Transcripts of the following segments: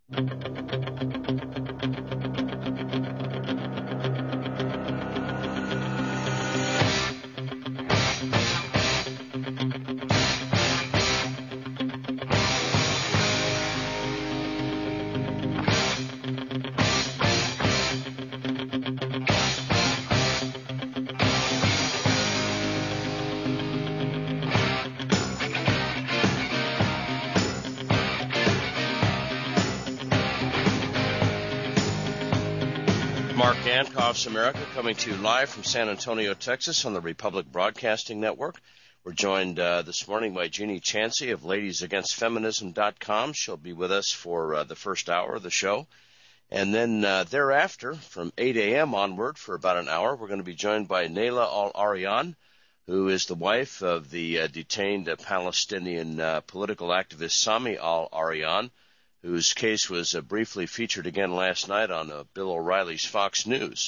Mark Dankoff's America, coming to you live from San Antonio, Texas on the Republic Broadcasting Network. We're joined this morning by Jeannie Chancey of ladiesagainstfeminism.com. She'll be with us for the first hour of the show. And then thereafter, from 8 a.m. onward for about an hour, we're going to be joined by Nayla Al-Arian, who is the wife of the detained Palestinian political activist Sami Al-Arian, whose case was briefly featured again last night on Bill O'Reilly's Fox News.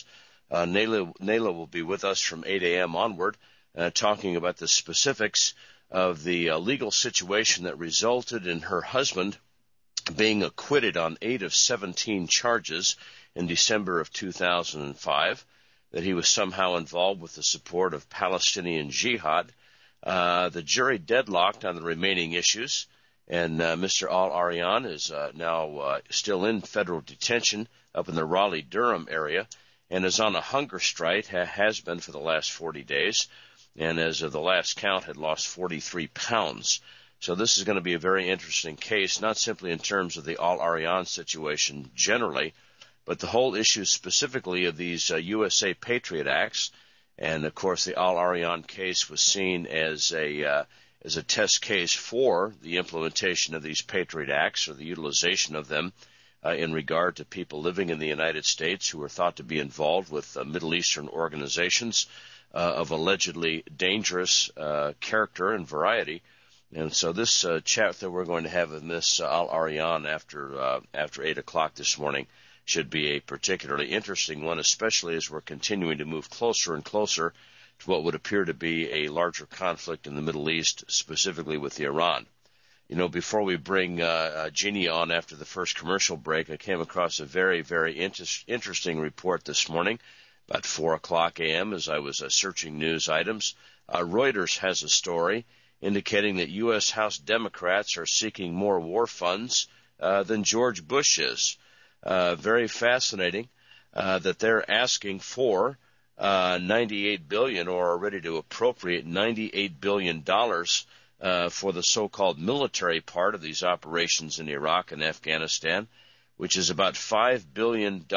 Nayla will be with us from 8 a.m. onward, talking about the specifics of the legal situation that resulted in her husband being acquitted on 8 of 17 charges in December of 2005, that he was somehow involved with the support of Palestinian Jihad. The jury deadlocked on the remaining issues, and Mr. Al-Arian is now still in federal detention up in the Raleigh-Durham area and is on a hunger strike, has been for the last 40 days, and as of the last count had lost 43 pounds. So this is going to be a very interesting case, not simply in terms of the Al-Arian situation generally, but the whole issue specifically of these USA Patriot Acts. And, of course, the Al-Arian case was seen as a test case for the implementation of these Patriot Acts, or the utilization of them in regard to people living in the United States who are thought to be involved with Middle Eastern organizations of allegedly dangerous character and variety. And so this chat that we're going to have with Ms. Al-Arian after 8 o'clock this morning should be a particularly interesting one, especially as we're continuing to move closer and closer to what would appear to be a larger conflict in the Middle East, specifically with Iran. You know, before we bring Jeannie on after the first commercial break, I came across a very, very interesting report this morning, about 4 o'clock a.m., as I was searching news items. Reuters has a story indicating that U.S. House Democrats are seeking more war funds than George Bush is. Very fascinating that they're asking for $98 billion, or are ready to appropriate $98 billion for the so-called military part of these operations in Iraq and Afghanistan, which is about $5 billion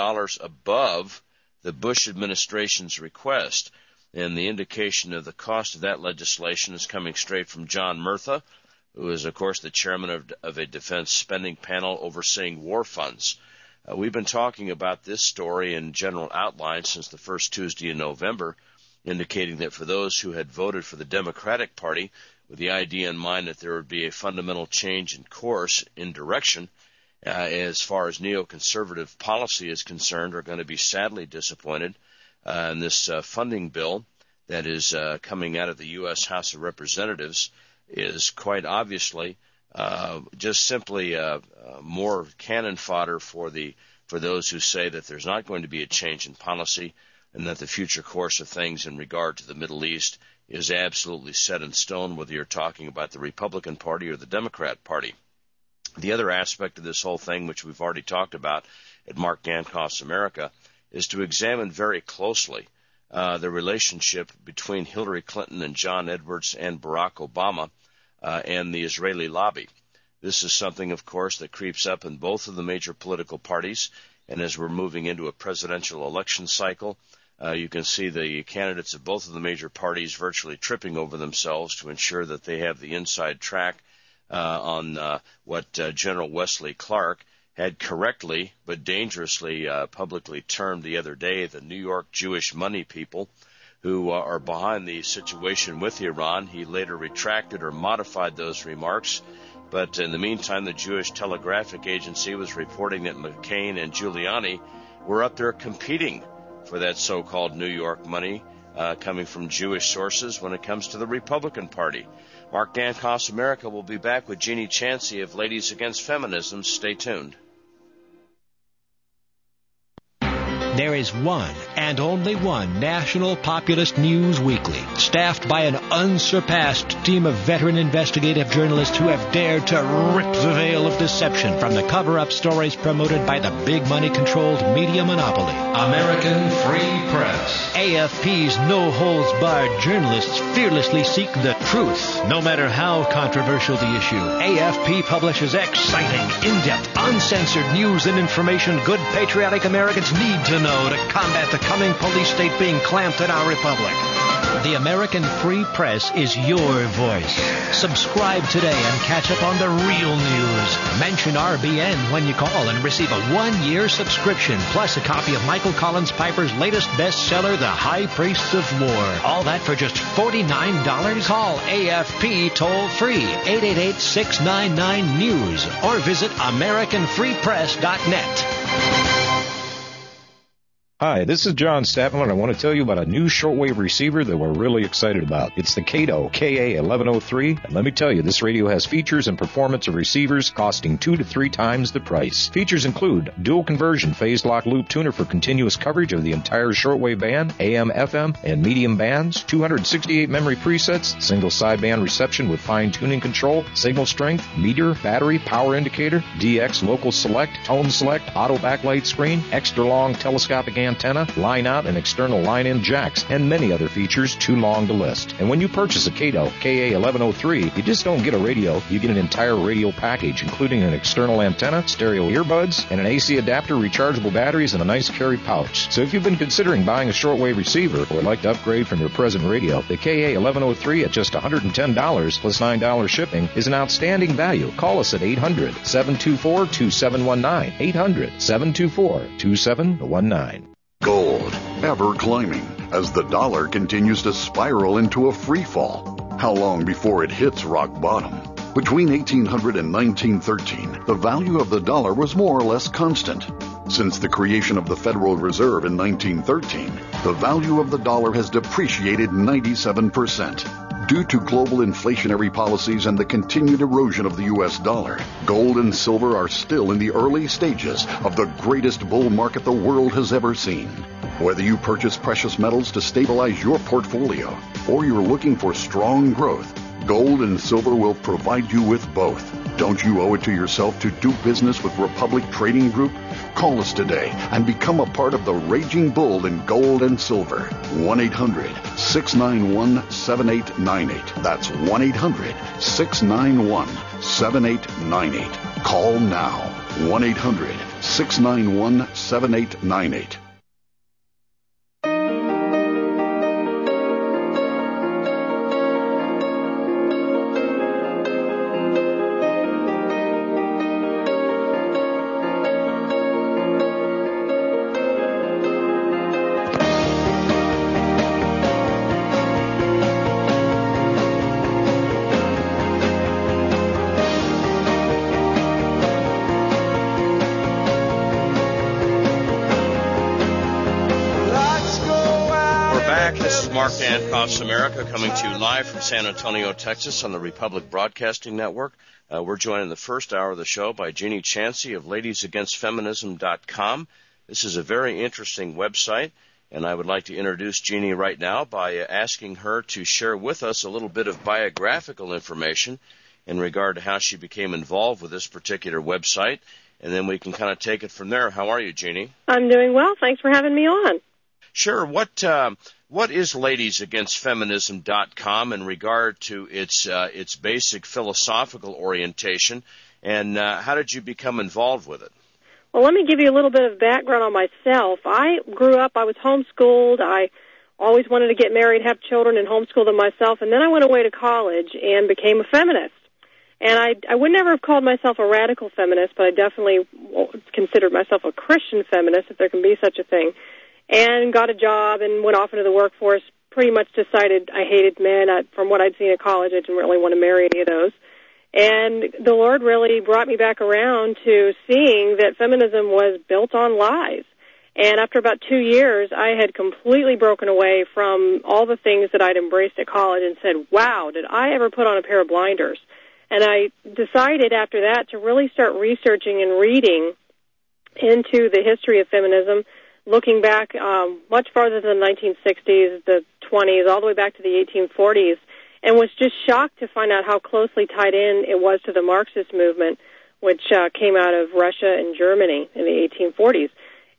above the Bush administration's request. And the indication of the cost of that legislation is coming straight from John Murtha, who is, of course, the chairman of a defense spending panel overseeing war funds. We've been talking about this story in general outline since the first Tuesday in November, indicating that for those who had voted for the Democratic Party with the idea in mind that there would be a fundamental change in course, in direction, as far as neoconservative policy is concerned, are going to be sadly disappointed. And this funding bill that is coming out of the U.S. House of Representatives is quite obviously just simply more cannon fodder for those who say that there's not going to be a change in policy and that the future course of things in regard to the Middle East is absolutely set in stone, whether you're talking about the Republican Party or the Democrat Party. The other aspect of this whole thing, which we've already talked about at Mark Dankoff's America, is to examine very closely the relationship between Hillary Clinton and John Edwards and Barack Obama and the Israeli lobby. This is something, of course, that creeps up in both of the major political parties, and as we're moving into a presidential election cycle, you can see the candidates of both of the major parties virtually tripping over themselves to ensure that they have the inside track on what General Wesley Clark had correctly but dangerously publicly termed the other day the New York Jewish money people who are behind the situation with Iran. He later retracted or modified those remarks, but in the meantime, the Jewish Telegraphic Agency was reporting that McCain and Giuliani were up there competing for that so-called New York money coming from Jewish sources when it comes to the Republican Party. Mark Dankoff's America will be back with Jeannie Chancey of Ladies Against Feminism. Stay tuned. There is one and only one national populist news weekly, staffed by an unsurpassed team of veteran investigative journalists who have dared to rip the veil of deception from the cover-up stories promoted by the big money-controlled media monopoly. American Free Press. AFP's no-holds-barred journalists fearlessly seek the truth, no matter how controversial the issue. AFP publishes exciting, in-depth, uncensored news and information good patriotic Americans need to know to combat the coming police state being clamped in our republic. The American Free Press is your voice. Subscribe today and catch up on the real news. Mention RBN when you call and receive a 1-year subscription, plus a copy of Michael Collins Piper's latest bestseller, The High Priests of War. All that for just $49? Call AFP toll-free, 888-699-NEWS, or visit AmericanFreePress.net. Hi, this is John Statman, and I want to tell you about a new shortwave receiver that we're really excited about. It's the Kato KA1103, and let me tell you, this radio has features and performance of receivers costing 2 to 3 times the price. Features include dual conversion phase lock loop tuner for continuous coverage of the entire shortwave band, AM, FM, and medium bands, 268 memory presets, single sideband reception with fine tuning control, signal strength, meter, battery, power indicator, DX local select, tone select, auto backlight screen, extra long telescopic antenna, line out and external line in jacks, and many other features too long to list. And when you purchase a Kato KA1103, you just don't get a radio, you get an entire radio package, including an external antenna, stereo earbuds, and an AC adapter, rechargeable batteries, and a nice carry pouch. So if you've been considering buying a shortwave receiver or would like to upgrade from your present radio, the KA1103 at just $110 plus $9 shipping is an outstanding value. Call us at 800-724-2719, 800-724-2719. Gold, ever climbing, as the dollar continues to spiral into a free fall. How long before it hits rock bottom? Between 1800 and 1913, the value of the dollar was more or less constant. Since the creation of the Federal Reserve in 1913, the value of the dollar has depreciated 97%. Due to global inflationary policies and the continued erosion of the U.S. dollar, gold and silver are still in the early stages of the greatest bull market the world has ever seen. Whether you purchase precious metals to stabilize your portfolio or you're looking for strong growth, gold and silver will provide you with both. Don't you owe it to yourself to do business with Republic Trading Group? Call us today and become a part of the raging bull in gold and silver. 1-800-691-7898. That's 1-800-691-7898. Call now. 1-800-691-7898. America, coming to you live from San Antonio, Texas on the Republic Broadcasting Network. We're joined in the first hour of the show by Jeannie Chancey of ladiesagainstfeminism.com. This is a very interesting website, and I would like to introduce Jeannie right now by asking her to share with us a little bit of biographical information in regard to how she became involved with this particular website, and then we can kind of take it from there. How are you, Jeannie? I'm doing well. Thanks for having me on. Sure. What is ladiesagainstfeminism.com in regard to its basic philosophical orientation, and how did you become involved with it? Well, let me give you a little bit of background on myself. I grew up, I was homeschooled. I always wanted to get married, have children, and homeschool them myself, and then I went away to college and became a feminist. And I would never have called myself a radical feminist, but I definitely considered myself a Christian feminist, if there can be such a thing. And got a job and went off into the workforce, pretty much decided I hated men. From what I'd seen at college, I didn't really want to marry any of those. And the Lord really brought me back around to seeing that feminism was built on lies. And after about 2 years, I had completely broken away from all the things that I'd embraced at college and said, wow, did I ever put on a pair of blinders? And I decided after that to really start researching and reading into the history of feminism, looking back much farther than the 1960s, the 20s, all the way back to the 1840s, and was just shocked to find out how closely tied in it was to the Marxist movement, which came out of Russia and Germany in the 1840s.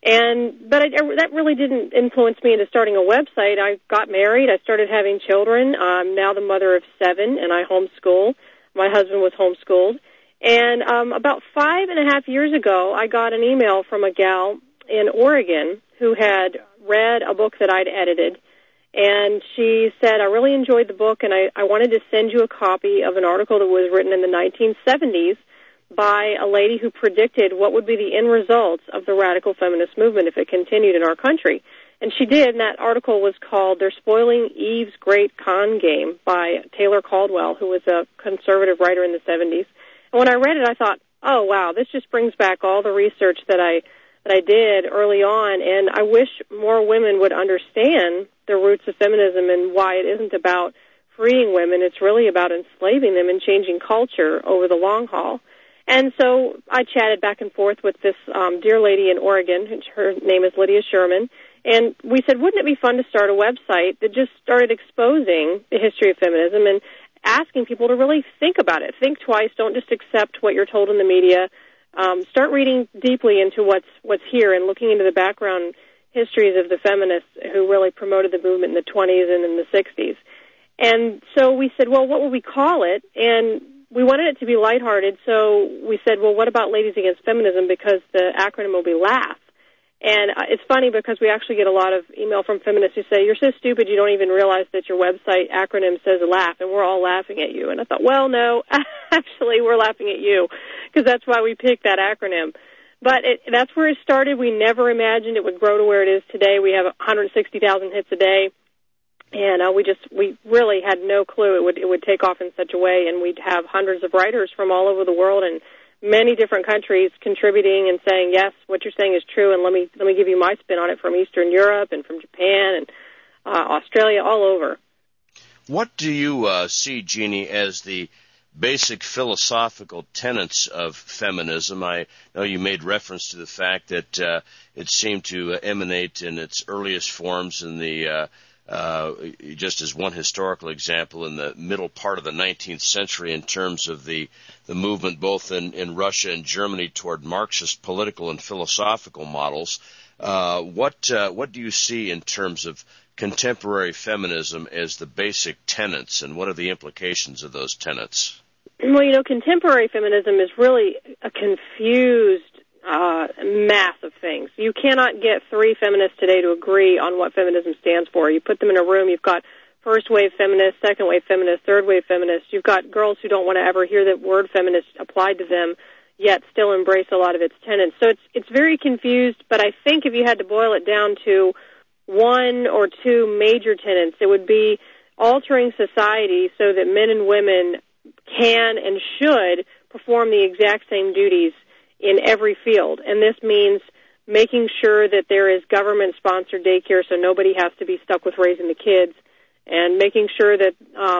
But that really didn't influence me into starting a website. I got married. I started having children. I'm now the mother of 7, and I homeschool. My husband was homeschooled. And about 5.5 years ago, I got an email from a gal in Oregon who had read a book that I'd edited. And she said, I really enjoyed the book, and I wanted to send you a copy of an article that was written in the 1970s by a lady who predicted what would be the end results of the radical feminist movement if it continued in our country. And she did, and that article was called They're Spoiling Eve's Great Con Game by Taylor Caldwell, who was a conservative writer in the 70s. And when I read it, I thought, oh, wow, this just brings back all the research that I did early on, and I wish more women would understand the roots of feminism and why it isn't about freeing women. It's really about enslaving them and changing culture over the long haul. And so I chatted back and forth with this dear lady in Oregon. Her name is Lydia Sherman. And we said, wouldn't it be fun to start a website that just started exposing the history of feminism and asking people to really think about it? Think twice. Don't just accept what you're told in the media. Start reading deeply into what's here and looking into the background histories of the feminists who really promoted the movement in the 20s and in the 60s. And so we said, well, what will we call it? And we wanted it to be lighthearted, so we said, well, what about Ladies Against Feminism, because the acronym will be LAUGH. And it's funny because we actually get a lot of email from feminists who say, you're so stupid you don't even realize that your website acronym says LAUGH, and we're all laughing at you. And I thought, well, no, actually we're laughing at you, because that's why we picked that acronym. But that's where it started. We never imagined it would grow to where it is today. We have 160,000 hits a day. And we really had no clue it would take off in such a way, and we'd have hundreds of writers from all over the world and many different countries contributing and saying, yes, what you're saying is true, and let me give you my spin on it, from Eastern Europe and from Japan and Australia, all over. What do you see, Jeannie, as the basic philosophical tenets of feminism? I know you made reference to the fact that it seemed to emanate in its earliest forms in the just as one historical example, in the middle part of the 19th century in terms of the movement both in Russia and Germany toward Marxist political and philosophical models. What do you see in terms of contemporary feminism as the basic tenets, and what are the implications of those tenets? Well, contemporary feminism is really a confused mass of things. You cannot get 3 feminists today to agree on what feminism stands for. You put them in a room, you've got first-wave feminists, second-wave feminists, third-wave feminists. You've got girls who don't want to ever hear the word feminist applied to them, yet still embrace a lot of its tenets. So it's very confused, but I think if you had to boil it down to 1 or 2 major tenets, it would be altering society so that men and women can and should perform the exact same duties in every field. And this means making sure that there is government-sponsored daycare so nobody has to be stuck with raising the kids, and making sure that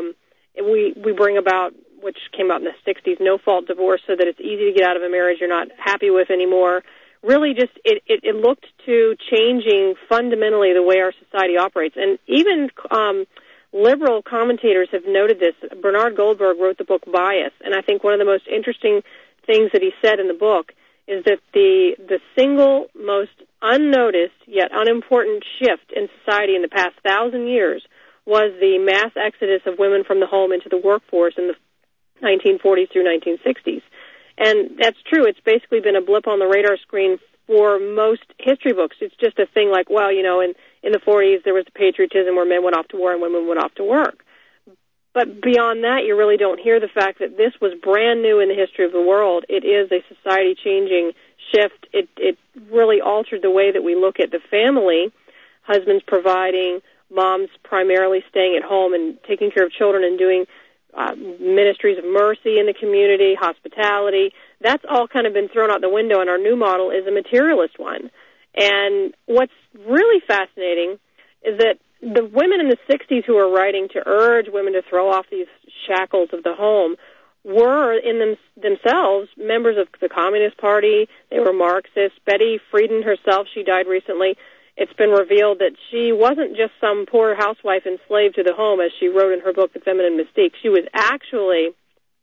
we bring about, which came out in the 60s, no-fault divorce, so that it's easy to get out of a marriage you're not happy with anymore. Really just it looked to changing fundamentally the way our society operates. And even liberal commentators have noted this. Bernard Goldberg wrote the book Bias, and I think one of the most interesting things that he said in the book is that the single most unnoticed yet unimportant shift in society in the past 1,000 years was the mass exodus of women from the home into the workforce in the 1940s through 1960s. And that's true. It's basically been a blip on the radar screen for most history books. It's just a thing like, well, in the 40s there was the patriotism where men went off to war and women went off to work. But beyond that, you really don't hear the fact that this was brand new in the history of the world. It is a society-changing shift. It really altered the way that we look at the family, husbands providing, moms primarily staying at home and taking care of children and doing ministries of mercy in the community, hospitality. That's all kind of been thrown out the window, and our new model is a materialist one. And what's really fascinating is that the women in the 60s who were writing to urge women to throw off these shackles of the home were in themselves members of the Communist Party. They were Marxists. Betty Friedan herself, she died recently, it's been revealed that she wasn't just some poor housewife enslaved to the home, as she wrote in her book, The Feminine Mystique. She was actually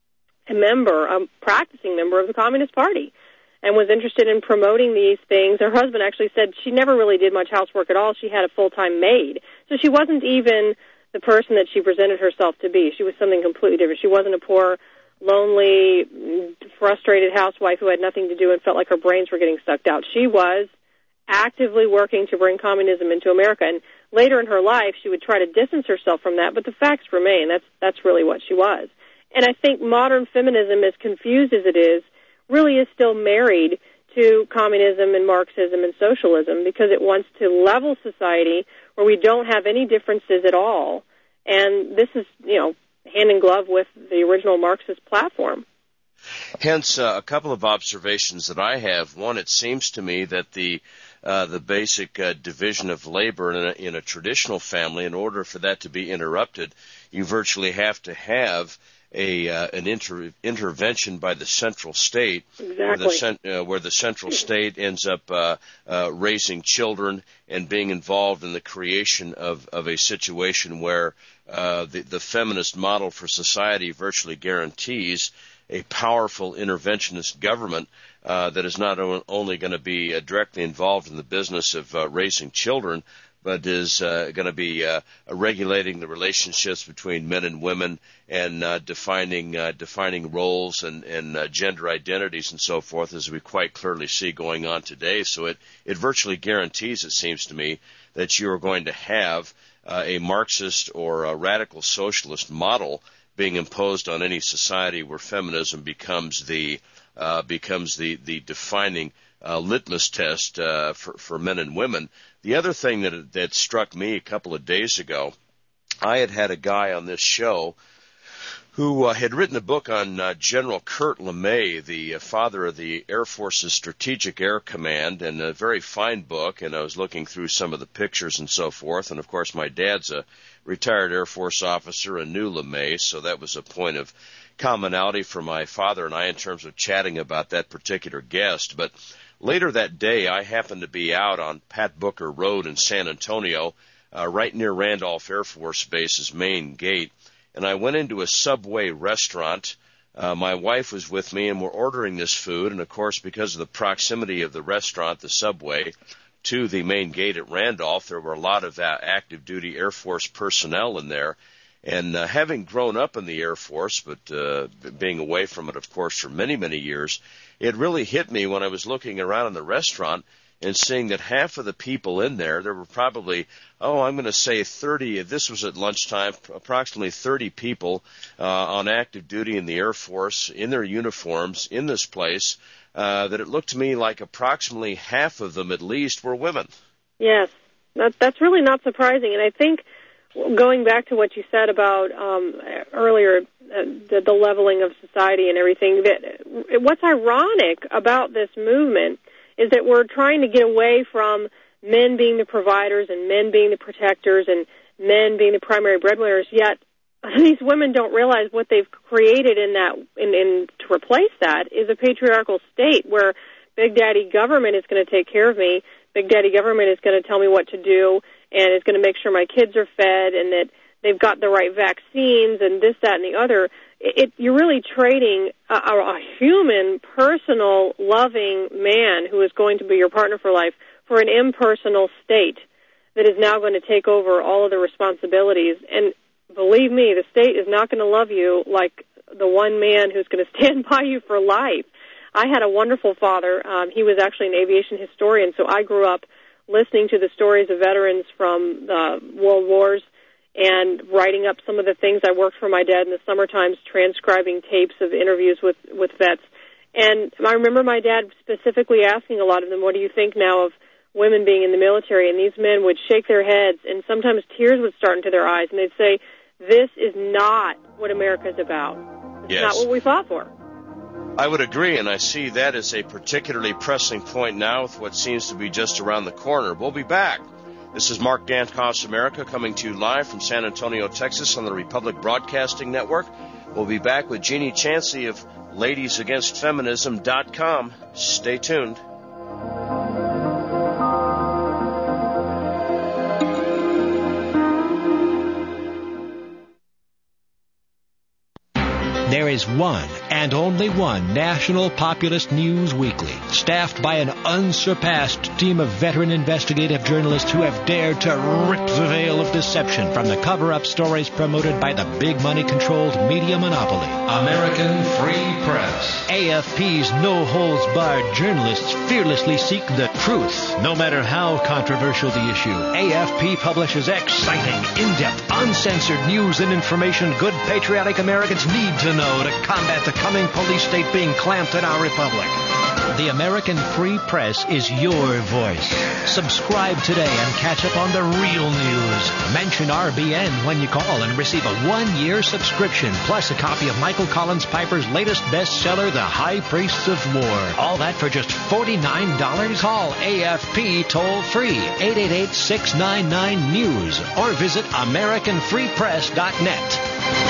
a practicing member of the Communist Party, and was interested in promoting these things. Her husband actually said she never really did much housework at all. She had a full-time maid. So she wasn't even the person that she presented herself to be. She was something completely different. She wasn't a poor, lonely, frustrated housewife who had nothing to do and felt like her brains were getting sucked out. She was actively working to bring communism into America. And later in her life, she would try to distance herself from that, but the facts remain. That's really what she was. And I think modern feminism, as confused as it is, really is still married to communism and Marxism and socialism, because it wants to level society where we don't have any differences at all. And this is, hand in glove with the original Marxist platform. Hence, a couple of observations that I have. One, it seems to me that the basic division of labor in a traditional family, in order for that to be interrupted, you virtually have to have an intervention by the central state, exactly. where the central state ends up raising children and being involved in the creation of a situation where the feminist model for society virtually guarantees a powerful interventionist government that is not only going to be directly involved in the business of raising children, but is going to be regulating the relationships between men and women and defining roles and gender identities and so forth, as we quite clearly see going on today. So it virtually guarantees, it seems to me, that you are going to have a Marxist or a radical socialist model being imposed on any society where feminism becomes the defining litmus test for men and women. The other thing that struck me a couple of days ago, I had a guy on this show who had written a book on General Kurt LeMay, the father of the Air Force's Strategic Air Command, and a very fine book, and I was looking through some of the pictures and so forth, and of course my dad's a retired Air Force officer and knew LeMay, so that was a point of commonality for my father and I in terms of chatting about that particular guest. But later that day, I happened to be out on Pat Booker Road in San Antonio, right near Randolph Air Force Base's main gate, and I went into a Subway restaurant. My wife was with me, and we're ordering this food, and of course, because of the proximity of the restaurant, the Subway, to the main gate at Randolph, there were a lot of active-duty Air Force personnel in there. And having grown up in the Air Force, but being away from it, of course, for many, many years, it really hit me when I was looking around in the restaurant and seeing that half of the people in there were probably, I'm going to say 30, this was at lunchtime, approximately 30 people on active duty in the Air Force, in their uniforms, in this place, that it looked to me like approximately half of them at least were women. Yes, that's really not surprising. And I think, going back to what you said about earlier, the leveling of society and everything, that what's ironic about this movement is that we're trying to get away from men being the providers and men being the protectors and men being the primary breadwinners, yet these women don't realize what they've created in to replace that is a patriarchal state where Big Daddy government is going to take care of me, Big Daddy government is going to tell me what to do, and is going to make sure my kids are fed and that they've got the right vaccines and this, that, and the other. You're really trading a human, personal, loving man who is going to be your partner for life for an impersonal state that is now going to take over all of the responsibilities. And believe me, the state is not going to love you like the one man who's going to stand by you for life. I had a wonderful father. He was actually an aviation historian, so I grew up listening to the stories of veterans from the world wars and writing up some of the things. I worked for my dad in the summer times, transcribing tapes of interviews with vets. And I remember my dad specifically asking a lot of them, what do you think now of women being in the military? And these men would shake their heads, and sometimes tears would start into their eyes, and they'd say, this is not what America's about. It's not what we fought for. I would agree, and I see that as a particularly pressing point now with what seems to be just around the corner. We'll be back. This is Mark Dankoff's America, coming to you live from San Antonio, Texas on the Republic Broadcasting Network. We'll be back with Jeannie Chancey of LadiesAgainstFeminism.com. Stay tuned. There is one and only one National Populist News Weekly, staffed by an unsurpassed team of veteran investigative journalists who have dared to rip the veil of deception from the cover-up stories promoted by the big money-controlled media monopoly. American Free Press. AFP's no-holds-barred journalists fearlessly seek the truth, no matter how controversial the issue. AFP publishes exciting, in-depth, uncensored news and information good patriotic Americans need to know to combat the coming police state being clamped in our republic. The American Free Press is your voice. Subscribe today and catch up on the real news. Mention RBN when you call and receive a 1-year subscription, plus a copy of Michael Collins Piper's latest bestseller, The High Priests of War. All that for just $49? Call AFP toll-free, 888-699-NEWS, or visit AmericanFreePress.net.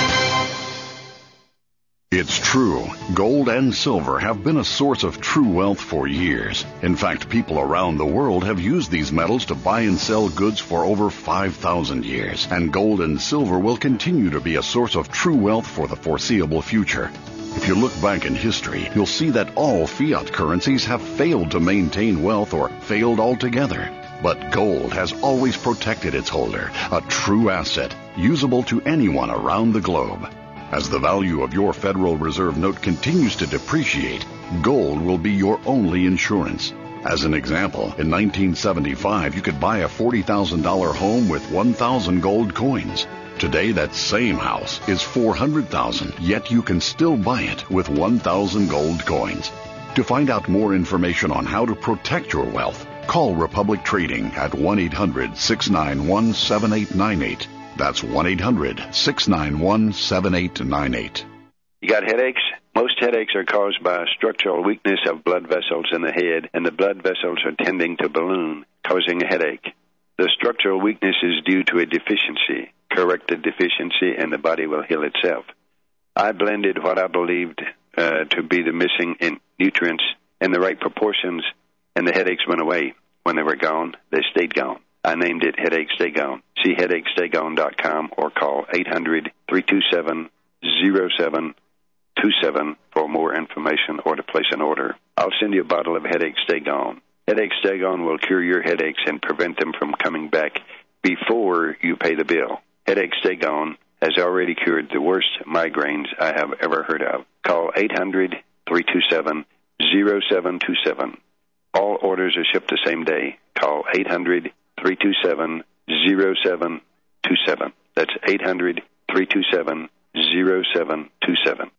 It's true. Gold and silver have been a source of true wealth for years. In fact, people around the world have used these metals to buy and sell goods for over 5,000 years. And gold and silver will continue to be a source of true wealth for the foreseeable future. If you look back in history, you'll see that all fiat currencies have failed to maintain wealth or failed altogether. But gold has always protected its holder, a true asset, usable to anyone around the globe. As the value of your Federal Reserve note continues to depreciate, gold will be your only insurance. As an example, in 1975, you could buy a $40,000 home with 1,000 gold coins. Today, that same house is $400,000, yet you can still buy it with 1,000 gold coins. To find out more information on how to protect your wealth, call Republic Trading at 1-800-691-7898. That's 1-800-691-7898. You got headaches? Most headaches are caused by a structural weakness of blood vessels in the head, and the blood vessels are tending to balloon, causing a headache. The structural weakness is due to a deficiency. Correct the deficiency, and the body will heal itself. I blended what I believed to be the missing nutrients in the right proportions, and the headaches went away. When they were gone, they stayed gone. I named it Headache Stay Gone. See HeadacheStayGone.com or call 800-327-0727 for more information or to place an order. I'll send you a bottle of Headache Stay Gone. Headache Stay Gone will cure your headaches and prevent them from coming back before you pay the bill. Headache Stay Gone has already cured the worst migraines I have ever heard of. Call 800-327-0727. All orders are shipped the same day. Call 800-327-0727. That's 800-327-0727.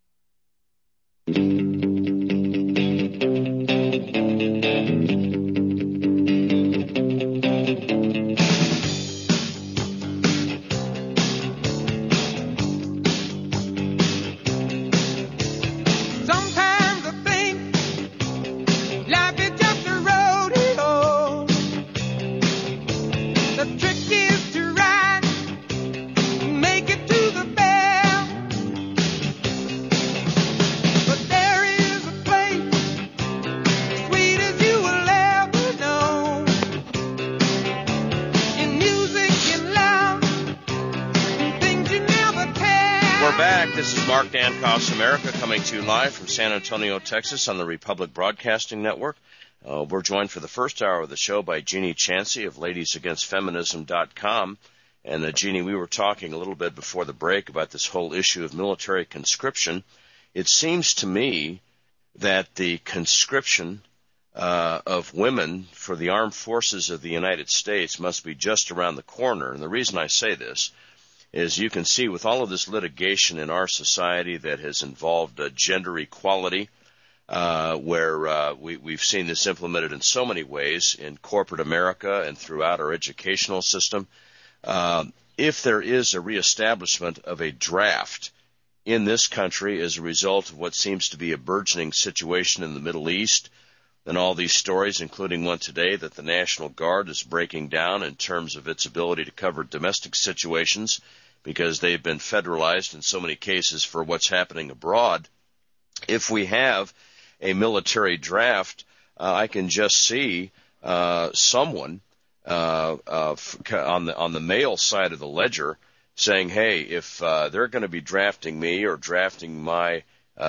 Mark Dankoff's America, coming to you live from San Antonio, Texas on the Republic Broadcasting Network. We're joined for the first hour of the show by Jeannie Chansey of LadiesAgainstFeminism.com. And Jeannie, we were talking a little bit before the break about this whole issue of military conscription. It seems to me that the conscription of women for the armed forces of the United States must be just around the corner. And the reason I say this is you can see with all of this litigation in our society that has involved gender equality, where we've seen this implemented in so many ways in corporate America and throughout our educational system. If there is a reestablishment of a draft in this country as a result of what seems to be a burgeoning situation in the Middle East, and all these stories, including one today that the National Guard is breaking down in terms of its ability to cover domestic situations because they've been federalized in so many cases for what's happening abroad. If we have a military draft, I can just see someone on the male side of the ledger saying, hey, if they're going to be drafting me or drafting my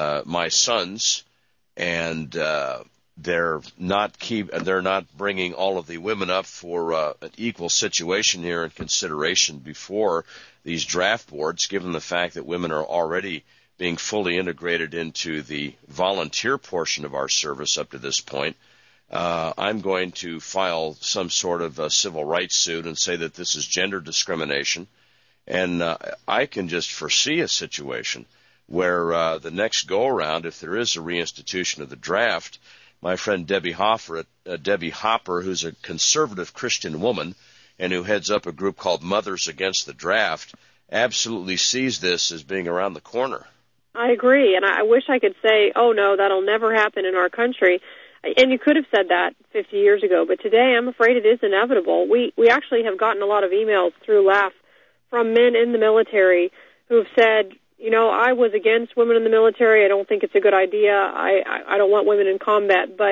sons, and they're not bringing all of the women up for an equal situation here in consideration before these draft boards, given the fact that women are already being fully integrated into the volunteer portion of our service up to this point, I'm going to file some sort of a civil rights suit and say that this is gender discrimination. And I can just foresee a situation where the next go-around, if there is a reinstitution of the draft, my friend Debbie Hopper, who's a conservative Christian woman and who heads up a group called Mothers Against the Draft, absolutely sees this as being around the corner. I agree, and I wish I could say, oh, no, that'll never happen in our country. And you could have said that 50 years ago, but today I'm afraid it is inevitable. We actually have gotten a lot of emails through LAF from men in the military who have said, you know, I was against women in the military. I don't think it's a good idea. I don't want women in combat. But,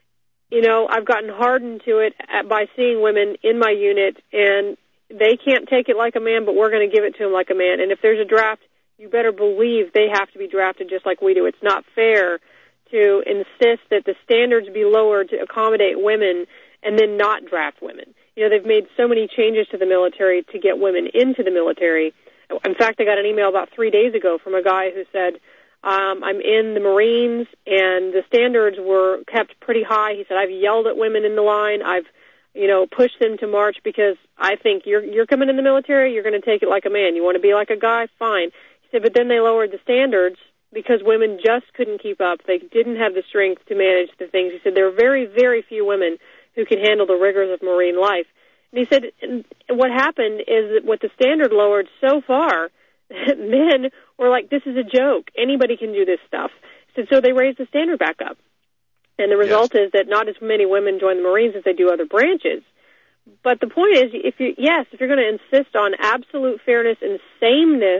you know, I've gotten hardened to it by seeing women in my unit, and they can't take it like a man, but we're going to give it to them like a man. And if there's a draft, you better believe they have to be drafted just like we do. It's not fair to insist that the standards be lowered to accommodate women and then not draft women. You know, they've made so many changes to the military to get women into the military. In fact, I got an email about 3 days ago from a guy who said, I'm in the Marines, and the standards were kept pretty high. He said, I've yelled at women in the line. I've, you know, pushed them to march because I think you're coming in the military, you're going to take it like a man. You want to be like a guy? Fine. He said, but then they lowered the standards because women just couldn't keep up. They didn't have the strength to manage the things. He said there are very, very few women who can handle the rigors of Marine life. And he said what happened is that with the standard lowered so far, men were like, this is a joke. Anybody can do this stuff. He said, so they raised the standard back up. And the result is that not as many women join the Marines as they do other branches. But the point is, if you're going to insist on absolute fairness and sameness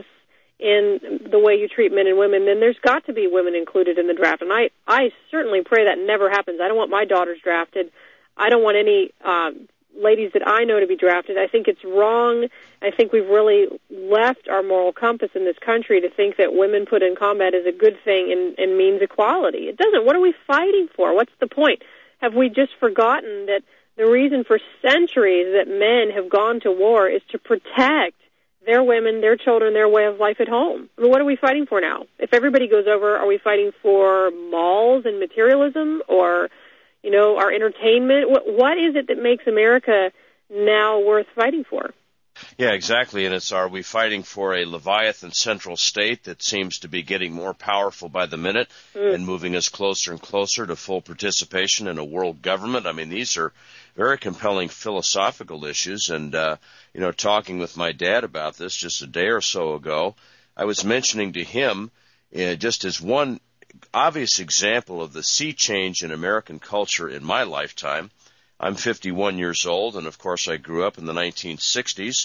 in the way you treat men and women, then there's got to be women included in the draft. And I certainly pray that never happens. I don't want my daughters drafted. I don't want any ladies that I know to be drafted. I think it's wrong. I think we've really left our moral compass in this country to think that women put in combat is a good thing and means equality. It doesn't. What are we fighting for? What's the point? Have we just forgotten that the reason for centuries that men have gone to war is to protect their women, their children, their way of life at home? I mean, what are we fighting for now? If everybody goes over, are we fighting for malls and materialism, or, you know, our entertainment? What is it that makes America now worth fighting for? Yeah, exactly. And are we fighting for a Leviathan central state that seems to be getting more powerful by the minute and moving us closer and closer to full participation in a world government? I mean, these are very compelling philosophical issues. And, you know, talking with my dad about this just a day or so ago, I was mentioning to him just as one obvious example of the sea change in American culture in my lifetime. I'm 51 years old, and of course I grew up in the 1960s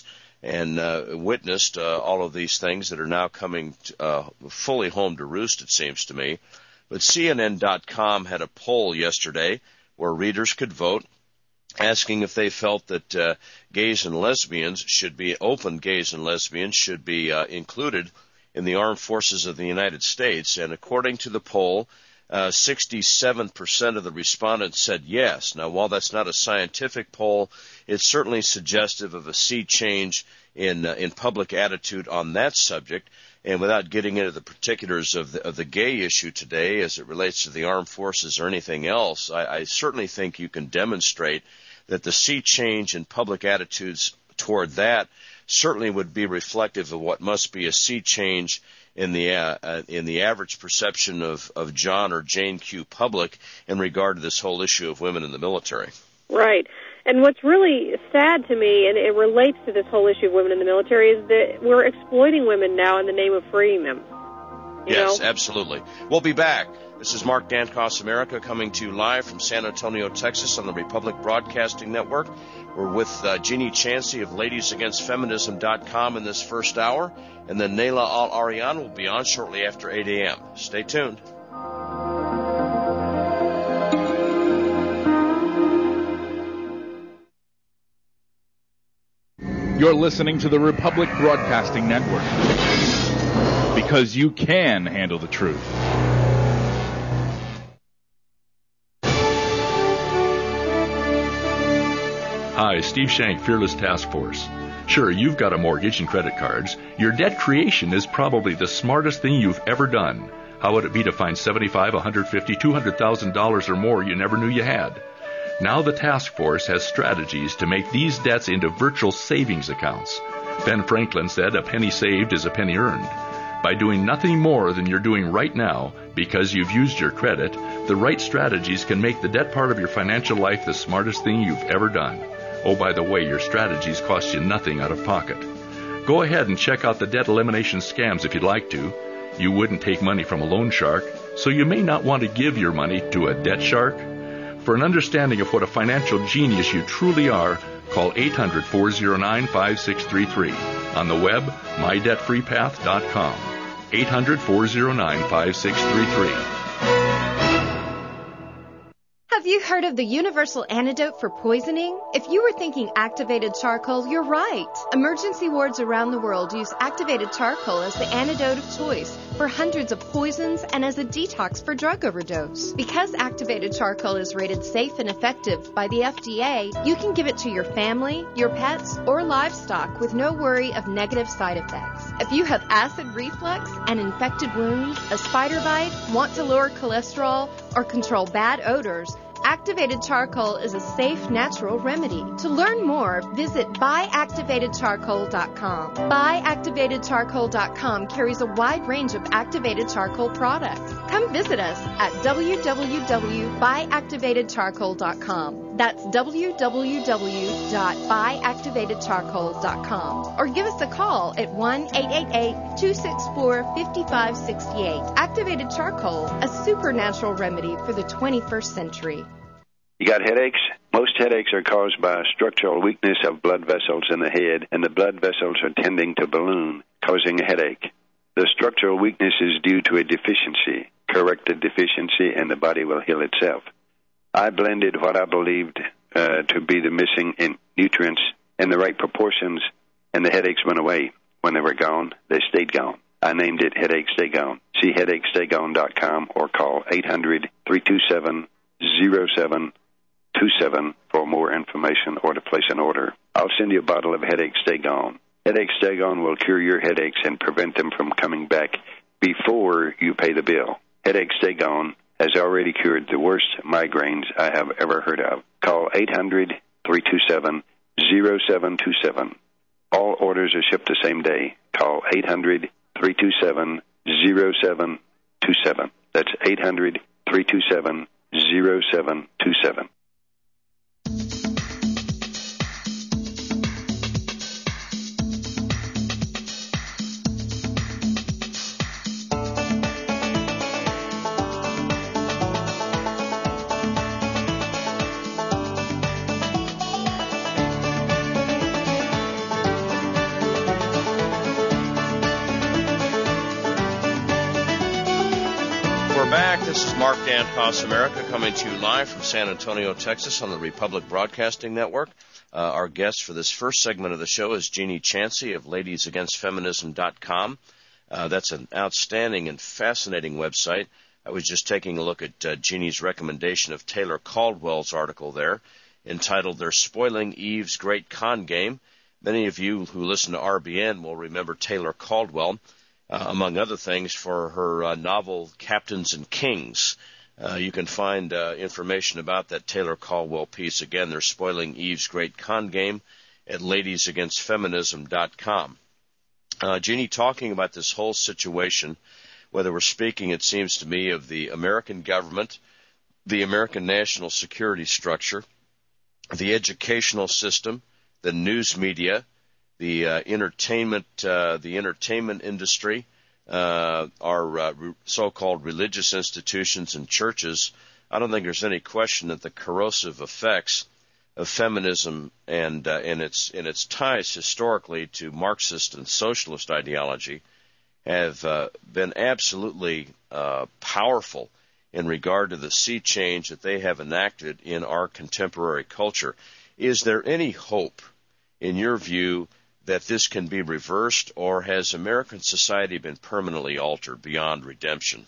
and witnessed all of these things that are now coming fully home to roost, it seems to me. But CNN.com had a poll yesterday where readers could vote, asking if they felt that gays and lesbians should be included in the armed forces of the United States. And according to the poll, 67% of the respondents said yes. Now, while that's not a scientific poll, it's certainly suggestive of a sea change in public attitude on that subject. And without getting into the particulars of the gay issue today as it relates to the armed forces or anything else, I certainly think you can demonstrate that the sea change in public attitudes toward that certainly would be reflective of what must be a sea change in the average perception of John or Jane Q. Public in regard to this whole issue of women in the military. Right. And what's really sad to me, and it relates to this whole issue of women in the military, is that we're exploiting women now in the name of freeing them. Yes, absolutely. We'll be back. This is Mark Dancoss America coming to you live from San Antonio, Texas on the Republic Broadcasting Network. We're with Jeannie Chansey of LadiesAgainstFeminism.com in this first hour, and then Nela Al-Arian will be on shortly after 8 a.m. Stay tuned. You're listening to the Republic Broadcasting Network, because you can handle the truth. Hi, Steve Shank, Fearless Task Force. Sure, you've got a mortgage and credit cards. Your debt creation is probably the smartest thing you've ever done. How would it be to find $75,000, $150,000, $200,000 or more you never knew you had? Now the task force has strategies to make these debts into virtual savings accounts. Ben Franklin said a penny saved is a penny earned. By doing nothing more than you're doing right now because you've used your credit, the right strategies can make the debt part of your financial life the smartest thing you've ever done. Oh, by the way, your strategies cost you nothing out of pocket. Go ahead and check out the debt elimination scams if you'd like to. You wouldn't take money from a loan shark, so you may not want to give your money to a debt shark. For an understanding of what a financial genius you truly are, call 800-409-5633. On the web, mydebtfreepath.com. 800-409-5633. Have you heard of the universal antidote for poisoning? If you were thinking activated charcoal, you're right. Emergency wards around the world use activated charcoal as the antidote of choice for hundreds of poisons and as a detox for drug overdose. Because activated charcoal is rated safe and effective by the FDA, you can give it to your family, your pets, or livestock with no worry of negative side effects. If you have acid reflux, an infected wound, a spider bite, want to lower cholesterol, or control bad odors, activated charcoal is a safe, natural remedy. To learn more, visit buyactivatedcharcoal.com. Buyactivatedcharcoal.com carries a wide range of activated charcoal products. Come visit us at www.buyactivatedcharcoal.com. That's www.buyactivatedcharcoal.com. Or give us a call at 1-888-264-5568. Activated charcoal, a supernatural remedy for the 21st century. You got headaches? Most headaches are caused by structural weakness of blood vessels in the head, and the blood vessels are tending to balloon, causing a headache. The structural weakness is due to a deficiency. Correct the deficiency, and the body will heal itself. I blended what I believed to be the missing nutrients in the right proportions, and the headaches went away. When they were gone, they stayed gone. I named it Headache Stay Gone. See headachestay-gone.com or call 800-327-0727 for more information or to place an order. I'll send you a bottle of Headache Stay Gone. Headache Stay Gone will cure your headaches and prevent them from coming back before you pay the bill. Headache Stay Gone has already cured the worst migraines I have ever heard of. Call 800-327-0727. All orders are shipped the same day. Call 800-327-0727. That's 800-327-0727. This is Mark Dan Coss America coming to you live from San Antonio, Texas on the Republic Broadcasting Network. Our guest for this first segment of the show is Jeannie Chansey of ladiesagainstfeminism.com. That's an outstanding and fascinating website. I was just taking a look at Jeannie's recommendation of Taylor Caldwell's article there entitled They're Spoiling Eve's Great Con Game. Many of you who listen to RBN will remember Taylor Caldwell, among other things, for her novel Captains and Kings. You can find information about that Taylor Caldwell piece. Again, They're Spoiling Eve's Great Con Game at ladiesagainstfeminism.com. Jeannie, talking about this whole situation, whether we're speaking, it seems to me, of the American government, the American national security structure, the educational system, the news media, the entertainment industry, our so-called religious institutions and churches, I don't think there's any question that the corrosive effects of feminism and its ties historically to Marxist and socialist ideology have been absolutely powerful in regard to the sea change that they have enacted in our contemporary culture. Is there any hope, in your view, that this can be reversed, or has American society been permanently altered beyond redemption?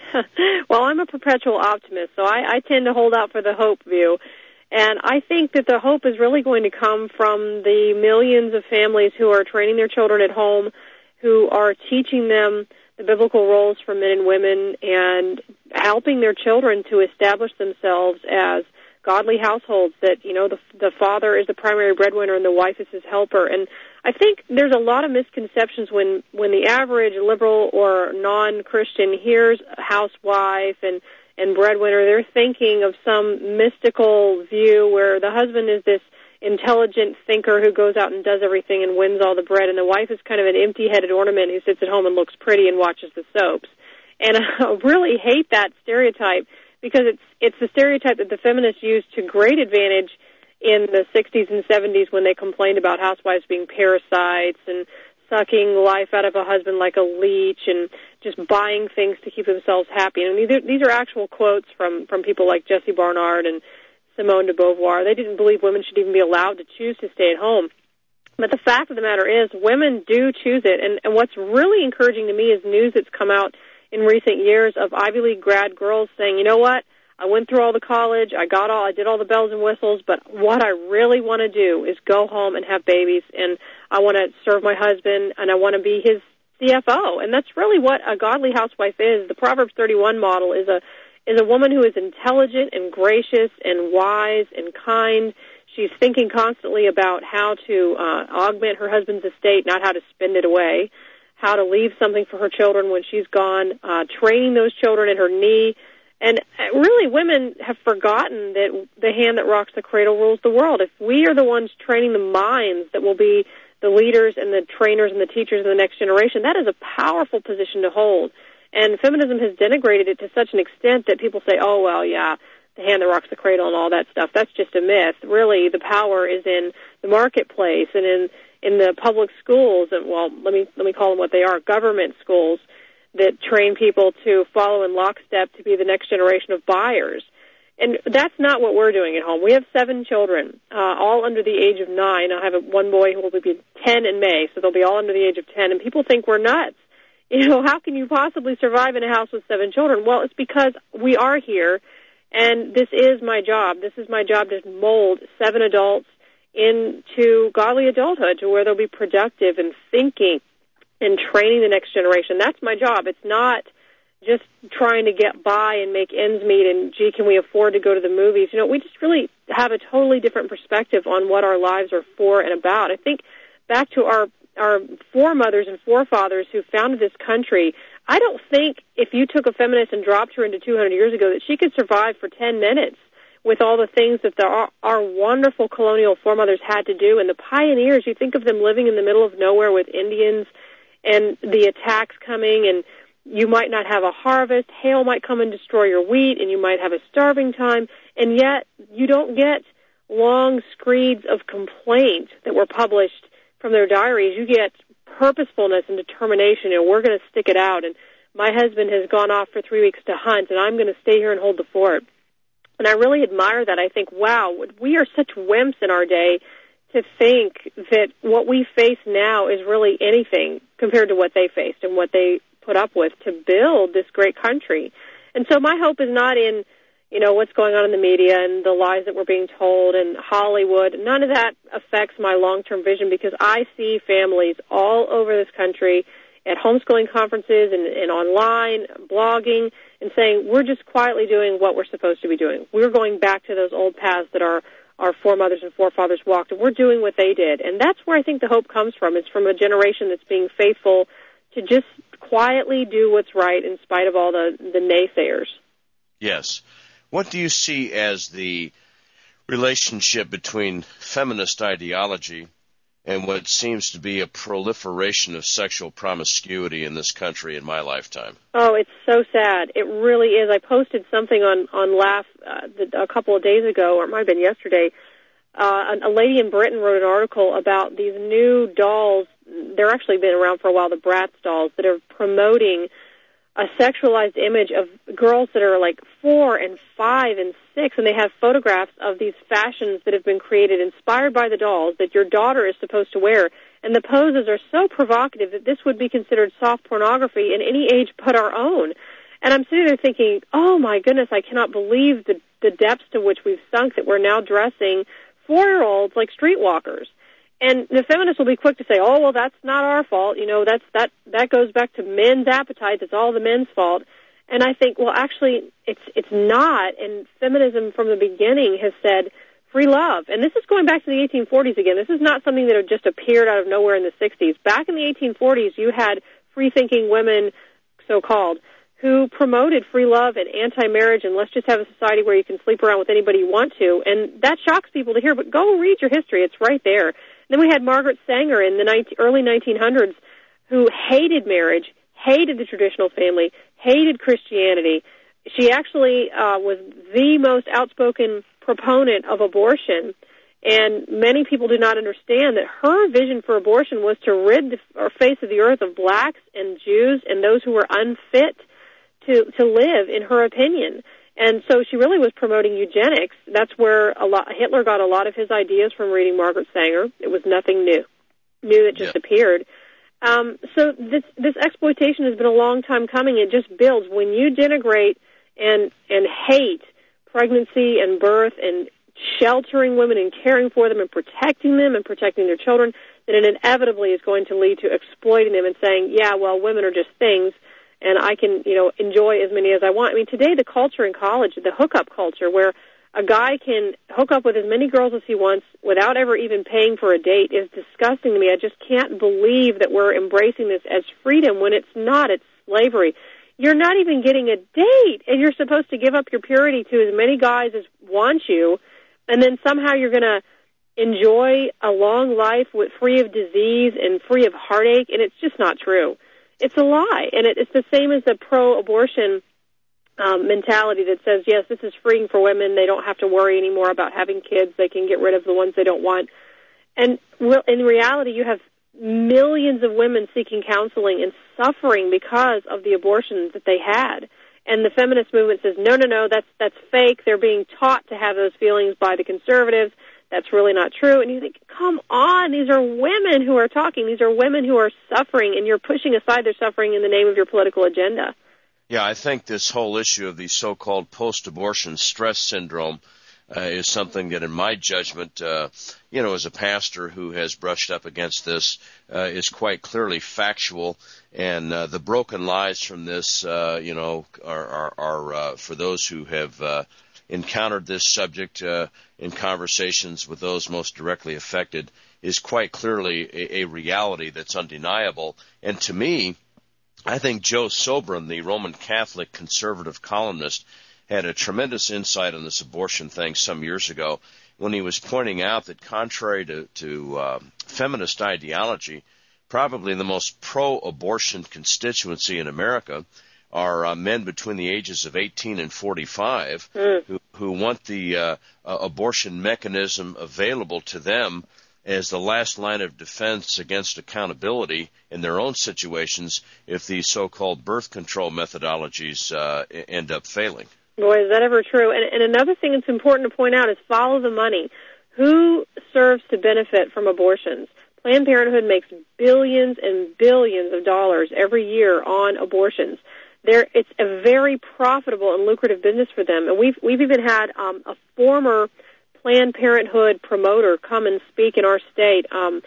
Well, I'm a perpetual optimist, so I tend to hold out for the hope view. And I think that the hope is really going to come from the millions of families who are training their children at home, who are teaching them the biblical roles for men and women, and helping their children to establish themselves as godly households, that, you know, the father is the primary breadwinner and the wife is his helper. And I think there's a lot of misconceptions when the average liberal or non-Christian hears housewife and breadwinner. They're thinking of some mystical view where the husband is this intelligent thinker who goes out and does everything and wins all the bread, and the wife is kind of an empty-headed ornament who sits at home and looks pretty and watches the soaps. And I really hate that stereotype, because it's the stereotype that the feminists used to great advantage in the 60s and 70s when they complained about housewives being parasites and sucking life out of a husband like a leech and just buying things to keep themselves happy. And these are actual quotes from people like Jessie Barnard and Simone de Beauvoir. They didn't believe women should even be allowed to choose to stay at home. But the fact of the matter is, women do choose it. And what's really encouraging to me is news that's come out in recent years of Ivy League grad girls saying, you know what, I went through all the college, I did all the bells and whistles, but what I really want to do is go home and have babies, and I want to serve my husband, and I want to be his CFO. And that's really what a godly housewife is. The Proverbs 31 model is a woman who is intelligent and gracious and wise and kind. She's thinking constantly about how to augment her husband's estate, not how to spend it away, how to leave something for her children when she's gone, training those children at her knee. And really, women have forgotten that the hand that rocks the cradle rules the world. If we are the ones training the minds that will be the leaders and the trainers and the teachers of the next generation, that is a powerful position to hold. And feminism has denigrated it to such an extent that people say, oh, well, yeah, the hand that rocks the cradle and all that stuff, that's just a myth. Really, the power is in the marketplace and in the public schools, and, well, let me call them what they are, government schools, that train people to follow in lockstep to be the next generation of buyers. And that's not what we're doing at home. We have 7 children, all under the age of 9. I have one boy who will be 10 in May, so they'll be all under the age of 10. And people think we're nuts. You know, how can you possibly survive in a house with 7 children? Well, it's because we are here, and this is my job. This is my job to mold 7 adults into godly adulthood, to where they'll be productive and thinking and training the next generation. That's my job. It's not just trying to get by and make ends meet and, gee, can we afford to go to the movies? You know, we just really have a totally different perspective on what our lives are for and about. I think back to our foremothers and forefathers who founded this country, I don't think if you took a feminist and dropped her into 200 years ago that she could survive for 10 minutes with all the things that our wonderful colonial foremothers had to do. And the pioneers, you think of them living in the middle of nowhere with Indians and the attacks coming, and you might not have a harvest, hail might come and destroy your wheat, and you might have a starving time, and yet you don't get long screeds of complaint that were published from their diaries. You get purposefulness and determination, and we're going to stick it out, and my husband has gone off for 3 weeks to hunt, and I'm going to stay here and hold the fort. And I really admire that. I think, wow, we are such wimps in our day to think that what we face now is really anything compared to what they faced and what they put up with to build this great country. And so my hope is not in, you know, what's going on in the media and the lies that we're being told and Hollywood. None of that affects my long-term vision, because I see families all over this country at homeschooling conferences and online, blogging, and saying, we're just quietly doing what we're supposed to be doing. We're going back to those old paths that our foremothers and forefathers walked, and we're doing what they did. And that's where I think the hope comes from. It's from a generation that's being faithful to just quietly do what's right in spite of all the naysayers. Yes. What do you see as the relationship between feminist ideology and what seems to be a proliferation of sexual promiscuity in this country in my lifetime? Oh, it's so sad. It really is. I posted something on Laugh a couple of days ago, or it might have been yesterday. A lady in Britain wrote an article about these new dolls. They're actually been around for a while, the Bratz dolls, that are promoting a sexualized image of girls that are like 4 and 5 and 6, and they have photographs of these fashions that have been created inspired by the dolls that your daughter is supposed to wear, And the poses are so provocative that this would be considered soft pornography in any age but our own. And I'm sitting there thinking, oh, my goodness, I cannot believe the depths to which we've sunk, that we're now dressing 4-year-olds like streetwalkers. And the feminists will be quick to say, oh, well, that's not our fault. You know, that goes back to men's appetites. It's all the men's fault. And I think, well, actually, it's not. And feminism from the beginning has said free love. And this is going back to the 1840s again. This is not something that had just appeared out of nowhere in the 60s. Back in the 1840s, you had free-thinking women, so-called, who promoted free love and anti-marriage, and let's just have a society where you can sleep around with anybody you want to. And that shocks people to hear, but go read your history. It's right there. And then we had Margaret Sanger in the early 1900s who hated marriage, hated the traditional family, hated Christianity. She actually was the most outspoken proponent of abortion, and many people do not understand that her vision for abortion was to rid the face of the earth of blacks and Jews and those who were unfit to live, in her opinion. And so she really was promoting eugenics. That's where Hitler got a lot of his ideas from reading Margaret Sanger. It was nothing new that just appeared. So this exploitation has been a long time coming. It just builds. When you denigrate and hate pregnancy and birth and sheltering women and caring for them and protecting their children, then it inevitably is going to lead to exploiting them and saying, yeah, well, women are just things, and I can, enjoy as many as I want. I mean, today the culture in college, the hookup culture, where a guy can hook up with as many girls as he wants without ever even paying for a date, is disgusting to me. I just can't believe that we're embracing this as freedom when it's not. It's slavery. You're not even getting a date, and you're supposed to give up your purity to as many guys as want you, and then somehow you're going to enjoy a long life free of disease and free of heartache, and it's just not true. It's a lie, and it's the same as the pro-abortion mentality that says, yes, this is freeing for women. They don't have to worry anymore about having kids. They can get rid of the ones they don't want. And in reality, you have millions of women seeking counseling and suffering because of the abortions that they had. And the feminist movement says, no, that's fake. They're being taught to have those feelings by the conservatives. That's really not true. And you think, come on, these are women who are talking. These are women who are suffering, and you're pushing aside their suffering in the name of your political agenda. Yeah, I think this whole issue of the so-called post-abortion stress syndrome is something that, in my judgment, as a pastor who has brushed up against this, is quite clearly factual. And the broken lies from this, are for those who have encountered this subject in conversations with those most directly affected, is quite clearly a reality that's undeniable. And to me, I think Joe Sobran, the Roman Catholic conservative columnist, had a tremendous insight on this abortion thing some years ago when he was pointing out that contrary to feminist ideology, probably the most pro-abortion constituency in America are men between the ages of 18 and 45 who want the abortion mechanism available to them as the last line of defense against accountability in their own situations if the so-called birth control methodologies end up failing. Boy, is that ever true. And another thing that's important to point out is follow the money. Who serves to benefit from abortions? Planned Parenthood makes billions and billions of dollars every year on abortions. It's a very profitable and lucrative business for them. And we've even had a former Planned Parenthood promoter come and speak in our state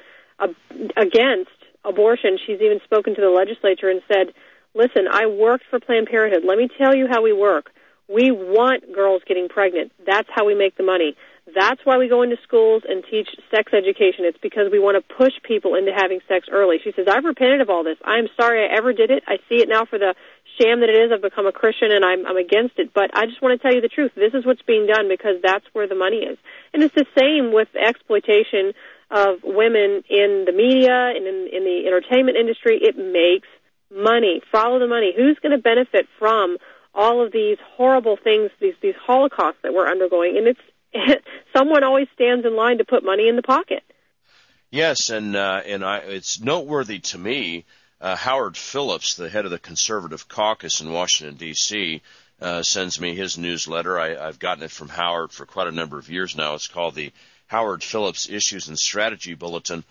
against abortion. She's even spoken to the legislature and said, listen, I worked for Planned Parenthood. Let me tell you how we work. We want girls getting pregnant. That's how we make the money. That's why we go into schools and teach sex education. It's because we want to push people into having sex early. She says, I've repented of all this. I'm sorry I ever did it. I see it now for the sham that it is. I've become a Christian, and I'm against it. But I just want to tell you the truth. This is what's being done because that's where the money is. And it's the same with the exploitation of women in the media and in the entertainment industry. It makes money. Follow the money. Who's going to benefit from all of these horrible things, these holocausts that we're undergoing? And someone always stands in line to put money in the pocket. Yes, and it's noteworthy to me. Howard Phillips, the head of the Conservative Caucus in Washington, D.C., sends me his newsletter. I've gotten it from Howard for quite a number of years now. It's called the Howard Phillips Issues and Strategy Bulletin.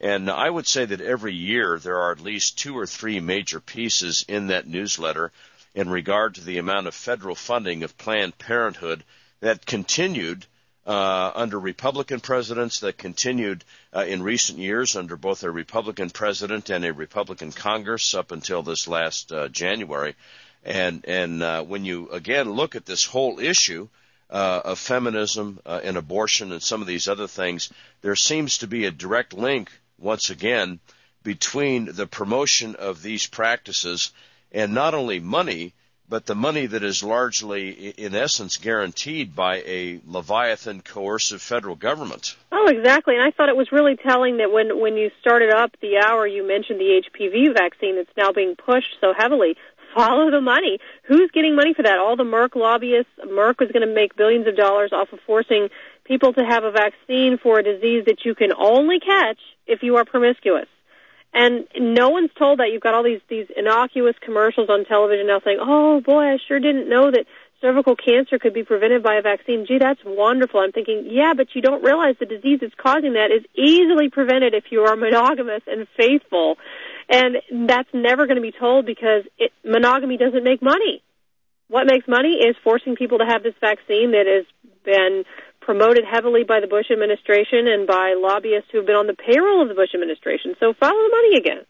And I would say that every year there are at least 2 or 3 major pieces in that newsletter in regard to the amount of federal funding of Planned Parenthood that continued under Republican presidents, that continued in recent years under both a Republican president and a Republican Congress up until this last January. And when you, again, look at this whole issue of feminism and abortion and some of these other things, there seems to be a direct link, once again, between the promotion of these practices and not only money, but the money that is largely, in essence, guaranteed by a Leviathan coercive federal government. Oh, exactly. And I thought it was really telling that when you started up the hour, you mentioned the HPV vaccine that's now being pushed so heavily. Follow the money. Who's getting money for that? All the Merck lobbyists. Merck was going to make billions of dollars off of forcing people to have a vaccine for a disease that you can only catch if you are promiscuous. And no one's told that. You've got all these innocuous commercials on television now saying, oh, boy, I sure didn't know that cervical cancer could be prevented by a vaccine. Gee, that's wonderful. I'm thinking, yeah, but you don't realize the disease that's causing that is easily prevented if you are monogamous and faithful. And that's never going to be told because monogamy doesn't make money. What makes money is forcing people to have this vaccine that has been promoted heavily by the Bush administration and by lobbyists who have been on the payroll of the Bush administration. So follow the money again.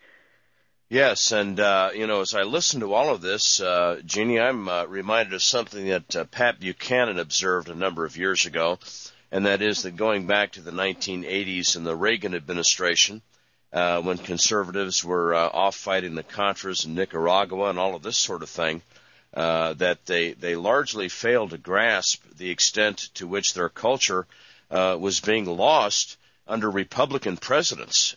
Yes, and, as I listen to all of this, Jeannie, I'm reminded of something that Pat Buchanan observed a number of years ago, and that is that going back to the 1980s and the Reagan administration, when conservatives were off fighting the Contras in Nicaragua and all of this sort of thing, that they largely failed to grasp the extent to which their culture was being lost under Republican presidents.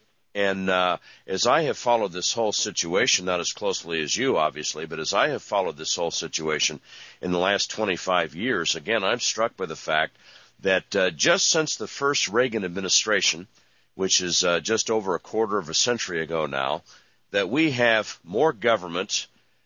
And as I have followed this whole situation, not as closely as you, obviously, but as I have followed this whole situation in the last 25 years, again, I'm struck by the fact that just since the first Reagan administration, which is just over a quarter of a century ago now, that we have more government,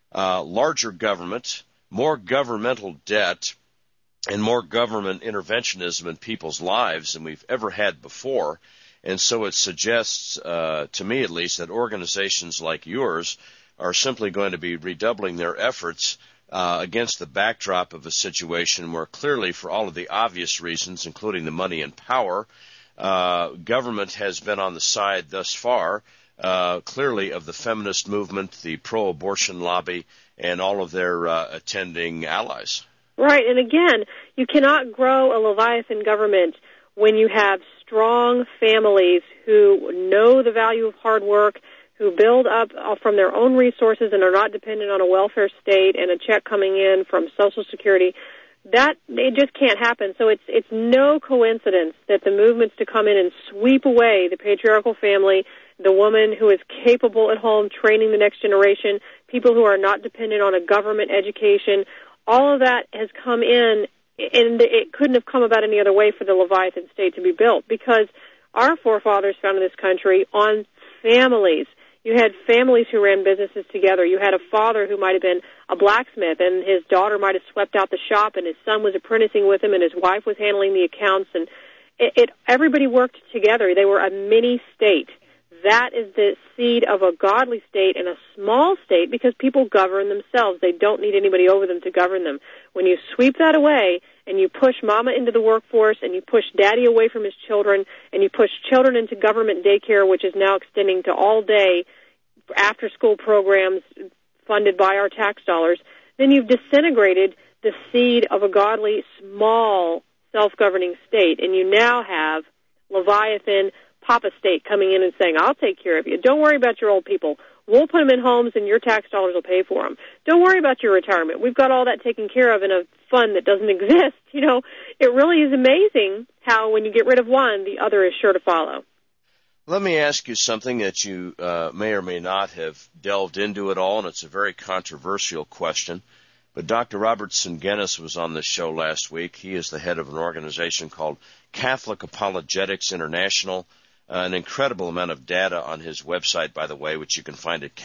larger government, more governmental debt, and more government interventionism in people's lives than we've ever had before. And so it suggests, to me at least, that organizations like yours are simply going to be redoubling their efforts against the backdrop of a situation where clearly, for all of the obvious reasons, including the money and power, government has been on the side thus far, clearly, of the feminist movement, the pro-abortion lobby, and all of their attending allies. Right, and again, you cannot grow a Leviathan government when you have strong families who know the value of hard work, who build up from their own resources and are not dependent on a welfare state and a check coming in from Social Security. That, it just can't happen. So it's no coincidence that the movements to come in and sweep away the patriarchal family, the woman who is capable at home training the next generation, people who are not dependent on a government education, all of that has come in, and it couldn't have come about any other way for the Leviathan state to be built, because our forefathers founded this country on families. You had families who ran businesses together. You had a father who might have been a blacksmith, and his daughter might have swept out the shop, and his son was apprenticing with him, and his wife was handling the accounts, and everybody worked together. They were a mini state. That is the seed of a godly state and a small state, because people govern themselves. They don't need anybody over them to govern them. When you sweep that away and you push mama into the workforce and you push daddy away from his children and you push children into government daycare, which is now extending to all-day after-school programs funded by our tax dollars, then you've disintegrated the seed of a godly, small, self-governing state, and you now have Leviathan Papa State coming in and saying, I'll take care of you. Don't worry about your old people. We'll put them in homes and your tax dollars will pay for them. Don't worry about your retirement. We've got all that taken care of in a fund that doesn't exist. You know, it really is amazing how when you get rid of one, the other is sure to follow. Let me ask you something that you may or may not have delved into at all, and it's a very controversial question. But Dr. Robert Sungenis was on this show last week. He is the head of an organization called Catholic Apologetics International. An incredible amount of data on his website, by the way, which you can find at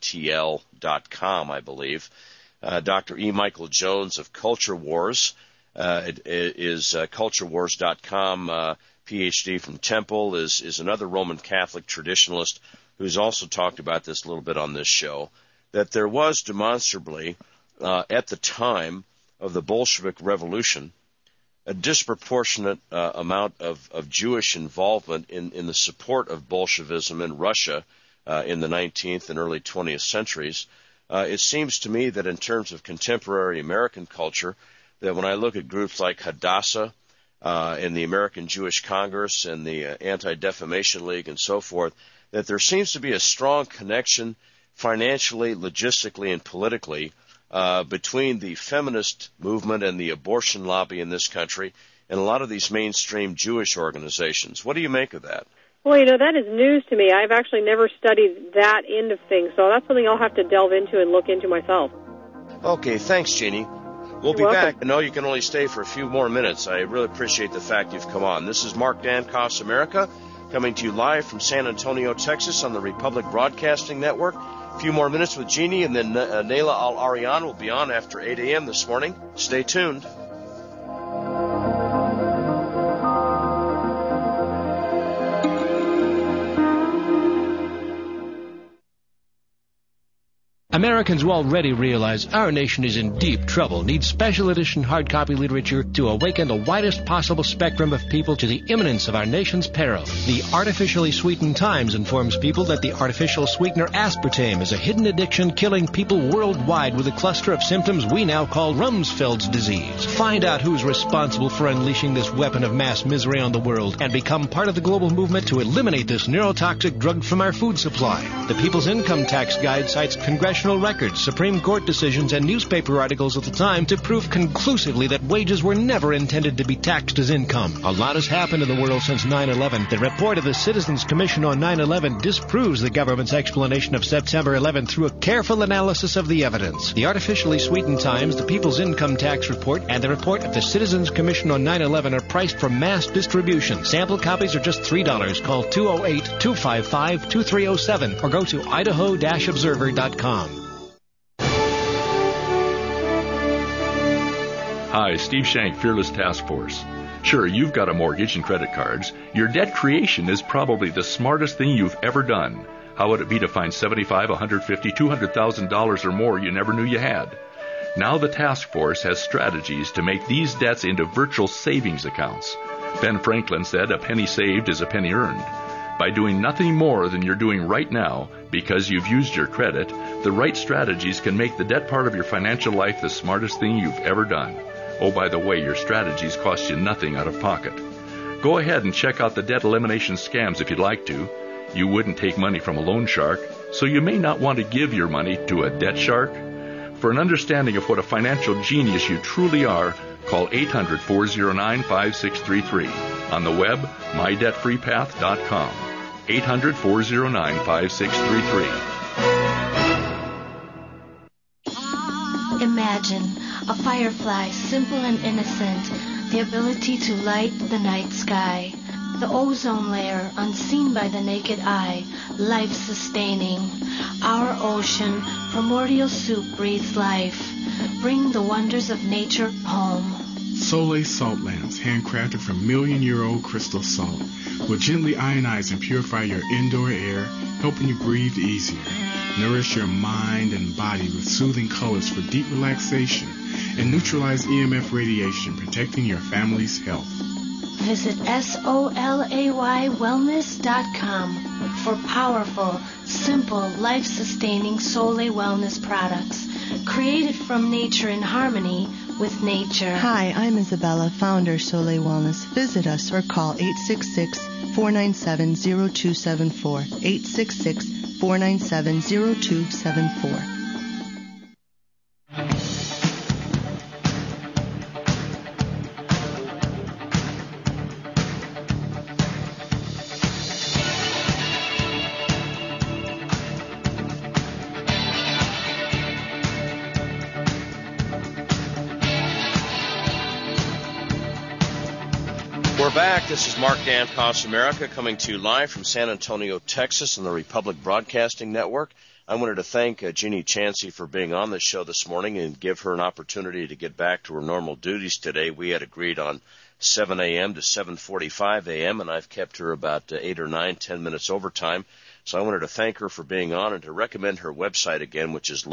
CatholicINTL.com, I believe. Dr. E. Michael Jones of Culture Wars is CultureWars.com. PhD from Temple is another Roman Catholic traditionalist who's also talked about this a little bit on this show, that there was demonstrably, at the time of the Bolshevik Revolution, a disproportionate amount of Jewish involvement in the support of Bolshevism in Russia in the 19th and early 20th centuries. It seems to me that in terms of contemporary American culture, that when I look at groups like Hadassah and the American Jewish Congress and the Anti-Defamation League and so forth, that there seems to be a strong connection financially, logistically, and politically between the feminist movement and the abortion lobby in this country and a lot of these mainstream Jewish organizations. What do you make of that? Well, that is news to me. I've actually never studied that end of things, so that's something I'll have to delve into and look into myself. Okay, thanks, Jeannie. We'll be back. I know you can only stay for a few more minutes. I really appreciate the fact you've come on. This is Mark Dankoff's America, coming to you live from San Antonio, Texas on the Republic Broadcasting Network. A few more minutes with Jeannie, and then Naila Al-Arian will be on after 8 a.m. this morning. Stay tuned. Americans who already realize our nation is in deep trouble need special edition hard copy literature to awaken the widest possible spectrum of people to the imminence of our nation's peril. The Artificially Sweetened Times informs people that the artificial sweetener aspartame is a hidden addiction killing people worldwide with a cluster of symptoms we now call Rumsfeld's disease. Find out who's responsible for unleashing this weapon of mass misery on the world and become part of the global movement to eliminate this neurotoxic drug from our food supply. The People's Income Tax Guide cites congressional records, Supreme Court decisions, and newspaper articles of the time to prove conclusively that wages were never intended to be taxed as income. A lot has happened in the world since 9/11. The report of the Citizens Commission on 9/11 disproves the government's explanation of September 11 through a careful analysis of the evidence. The Artificially Sweetened Times, the People's Income Tax Report, and the report of the Citizens Commission on 9/11 are priced for mass distribution. Sample copies are just $3. Call 208-255-2307 or go to idaho-observer.com. Hi, Steve Shank, Fearless Task Force. Sure, you've got a mortgage and credit cards. Your debt creation is probably the smartest thing you've ever done. How would it be to find $75,000, $150,000, $200,000 or more you never knew you had? Now the task force has strategies to make these debts into virtual savings accounts. Ben Franklin said, "A penny saved is a penny earned." By doing nothing more than you're doing right now, because you've used your credit, the right strategies can make the debt part of your financial life the smartest thing you've ever done. Oh, by the way, your strategies cost you nothing out of pocket. Go ahead and check out the debt elimination scams if you'd like to. You wouldn't take money from a loan shark, so you may not want to give your money to a debt shark. For an understanding of what a financial genius you truly are, call 800-409-5633. On the web, mydebtfreepath.com. 800-409-5633. Imagine a firefly, simple and innocent, the ability to light the night sky. The ozone layer, unseen by the naked eye, life-sustaining. Our ocean, primordial soup, breathes life. Bring the wonders of nature home. Soleil salt lamps, handcrafted from million-year-old crystal salt, will gently ionize and purify your indoor air, helping you breathe easier. Nourish your mind and body with soothing colors for deep relaxation and neutralize EMF radiation, protecting your family's health. Visit SOLAYWellness.com for powerful, simple, life-sustaining Soleil Wellness products, created from nature in harmony with nature. Hi, I'm Isabella, founder Soleil Wellness. Visit us or call 866-497-0274. 866-497-0274. Back. This is Mark Dankoff's America, coming to you live from San Antonio, Texas on the Republic Broadcasting Network. I wanted to thank Jeannie Chansey for being on the show this morning and give her an opportunity to get back to her normal duties today. We had agreed on 7 a.m. to 7:45 a.m., and I've kept her about 8 or 9, 10 minutes overtime. So I wanted to thank her for being on and to recommend her website again, which is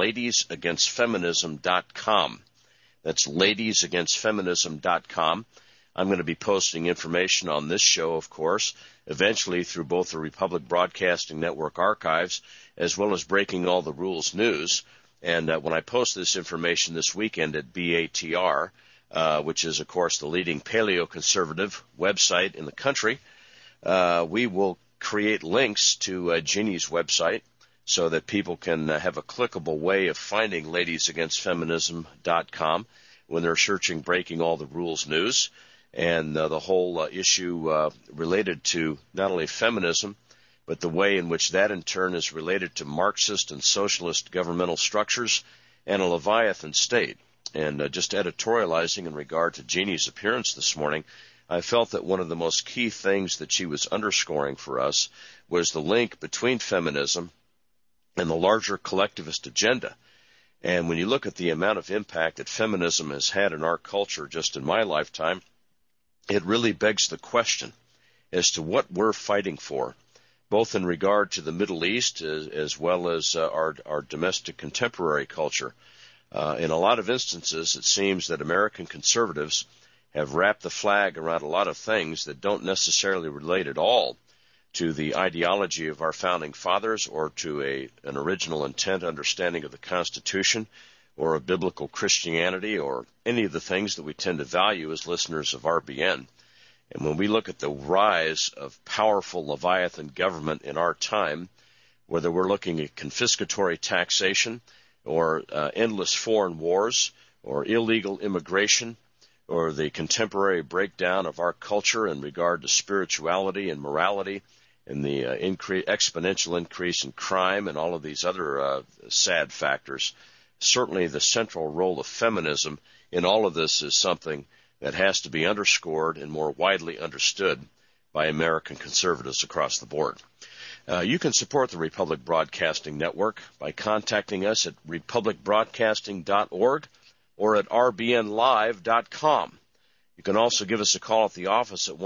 ladiesagainstfeminism.com. That's ladiesagainstfeminism.com. I'm going to be posting information on this show, of course, eventually through both the Republic Broadcasting Network archives as well as Breaking All the Rules News. And when I post this information this weekend at BATR, which is, of course, the leading paleoconservative website in the country, we will create links to Jeannie's website so that people can have a clickable way of finding ladiesagainstfeminism.com when they're searching Breaking All the Rules News. And the whole issue related to not only feminism, but the way in which that in turn is related to Marxist and socialist governmental structures and a Leviathan state. And just editorializing in regard to Jeannie's appearance this morning, I felt that one of the most key things that she was underscoring for us was the link between feminism and the larger collectivist agenda. And when you look at the amount of impact that feminism has had in our culture just in my lifetime, it really begs the question as to what we're fighting for, both in regard to the Middle East as well as our domestic contemporary culture. In a lot of instances, it seems that American conservatives have wrapped the flag around a lot of things that don't necessarily relate at all to the ideology of our founding fathers or to an original intent understanding of the Constitution or of biblical Christianity or any of the things that we tend to value as listeners of RBN. And when we look at the rise of powerful Leviathan government in our time, whether we're looking at confiscatory taxation or endless foreign wars or illegal immigration or the contemporary breakdown of our culture in regard to spirituality and morality and the exponential increase in crime and all of these other sad factors, certainly the central role of feminism in all of this is something that has to be underscored and more widely understood by American conservatives across the board. You can support the Republic Broadcasting Network by contacting us at republicbroadcasting.org or at rbnlive.com. You can also give us a call at the office at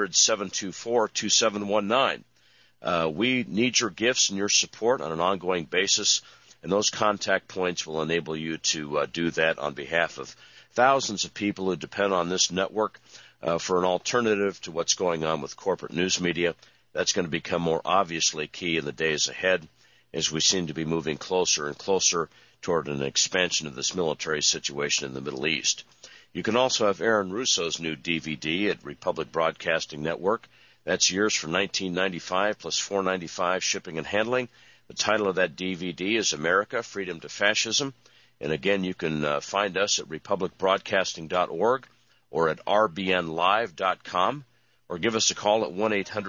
1-800-724-2719. We need your gifts and your support on an ongoing basis, and those contact points will enable you to do that on behalf of thousands of people who depend on this network for an alternative to what's going on with corporate news media. That's going to become more obviously key in the days ahead as we seem to be moving closer and closer toward an expansion of this military situation in the Middle East. You can also have Aaron Russo's new DVD at Republic Broadcasting Network. That's yours for $19.95 plus $4.95 shipping and handling. The title of that DVD is America, Freedom to Fascism. And again, you can find us at republicbroadcasting.org or at rbnlive.com or give us a call at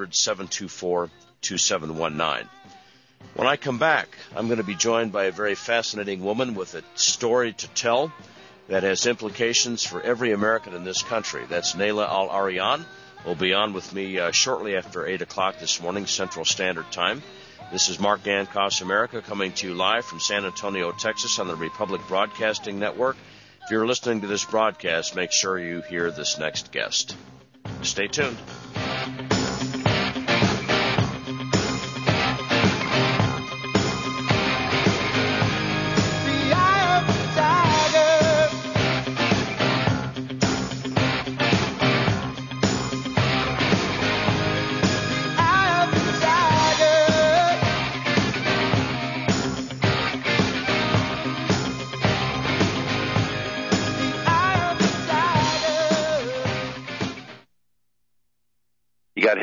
1-800-724-2719. When I come back, I'm going to be joined by a very fascinating woman with a story to tell that has implications for every American in this country. That's Nayla Al-Arian. Will be on with me shortly after 8 o'clock this morning, Central Standard Time. This is Mark Dankos America coming to you live from San Antonio, Texas on the Republic Broadcasting Network. If you're listening to this broadcast, make sure you hear this next guest. Stay tuned.